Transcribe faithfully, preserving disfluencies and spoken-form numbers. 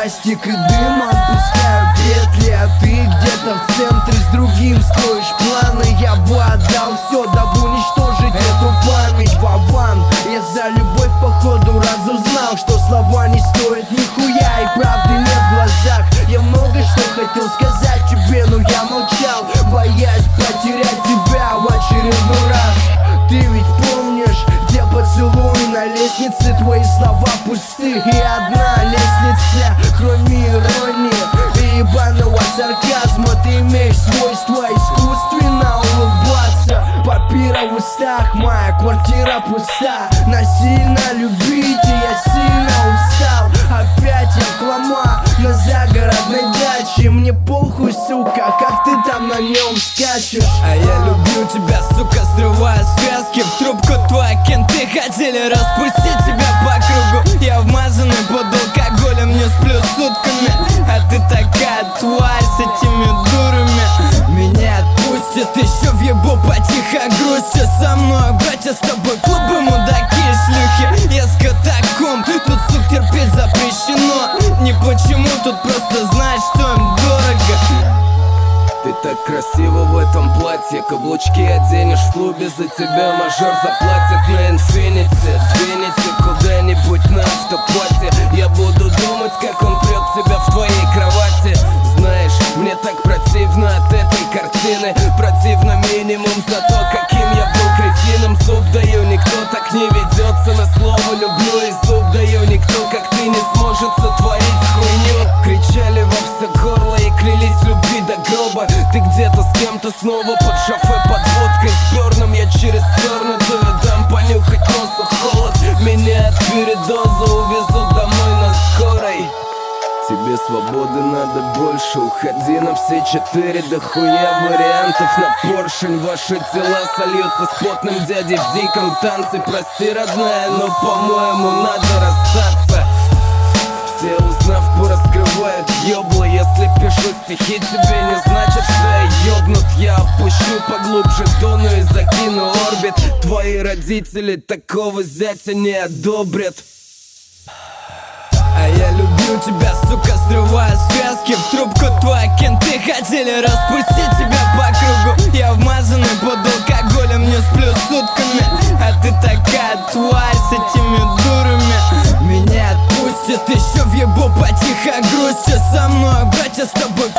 пластик и дым отпускаю петли, а ты где-то в центре с другим строишь планы. Я бы отдал все, дабы уничтожить эту память. Вован, я за любовь походу разузнал, что слова не стоят нихуя и правды нет в глазах. Я много что хотел сказать тебе, но я молчал, боясь потерять тебя в очередной раз. Ты ведь помнишь, где поцелуй на лестнице, твои слова пусты и одна лестница. Кроме иронии и ебаного сарказма, ты имеешь свойство искусственно улыбаться. Папира в устах, моя квартира пуста. Насильно любить, и я сильно устал. Опять я хлама на загородной даче. Мне похуй, сука, как ты там на нем скачешь. А я люблю тебя, сука, срывая связки. В трубку твои кенты хотели распустить тебя по кругу. Я вмазанный под алкоголем, не сплю сутками, а ты такая тварь с этими дурами. Меня отпустят, еще въебу потихо грустя. Со мной, братья, с тобой клубы, мудаки и шлюхи. Я с катакомб, тут, сук, терпеть запрещено. Не почему, тут просто знаешь, что им дорого. Ты так красива в этом платье, каблучки оденешь в клубе, за тебя мажор заплатит на инфинити. Двинете куда-нибудь на автопате, я буду думать, как он прет тебя в твоей кровати. Знаешь, мне так противно от этой картины, противно минимум за то, каким я был кретином. Зуб даю, никто так не ведется на слово люблю, и зуб даю, никто как ты не сможет сотворить хуйню. Кричали во все горло и клялись любви до гроба. Ты где-то с кем-то снова под шофе, под водкой с перном. Я через свернутую дам понюхать носу холод. Меня от передоза увезут домой на скорой. Тебе свободы надо больше, уходи на все четыре. Да хуя вариантов на поршень. Ваши тела сольются с потным дядей в диком танце. Прости, родная, но по-моему надо расстаться. Все, узнав, пораскрывают ёбла. Если пишу стихи, тебе не значит, что я ёбнут. Я опущу поглубже тону и закину орбит. Твои родители такого зятя не одобрят. А я люблю тебя, сука, срывая связки. В трубку твои кенты хотели распустить тебя по кругу. Я вмазанный под алкоголем, не сплю сутками, а ты такая тварь с этими дурами. Меня отпустят, еще въебу потихо грустя. Со мной, братья, с тобой